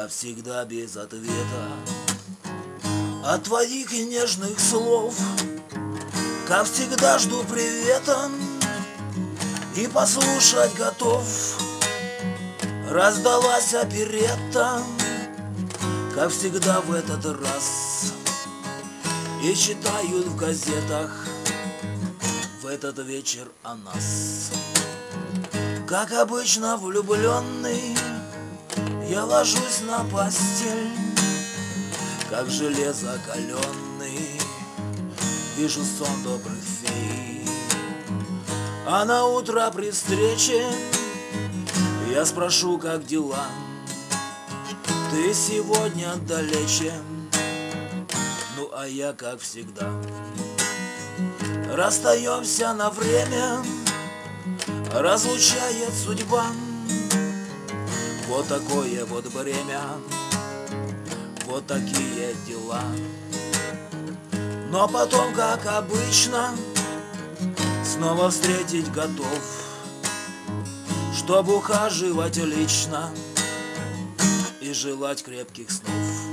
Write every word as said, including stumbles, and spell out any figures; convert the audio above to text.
Я всегда без ответа от твоих нежных слов. Как всегда жду привета и послушать готов. Раздалась оперетта, как всегда в этот раз, и читают в газетах в этот вечер о нас. Как обычно влюбленный, я ложусь на постель, как железо каленный, вижу сон добрых фей. А на утро при встрече я спрошу, как дела. Ты сегодня далече, ну а я, как всегда. Расстаемся на время, разлучает судьба. Вот такое вот бремя, вот такие дела. Но потом, как обычно, снова встретить готов, чтобы ухаживать лично и желать крепких снов.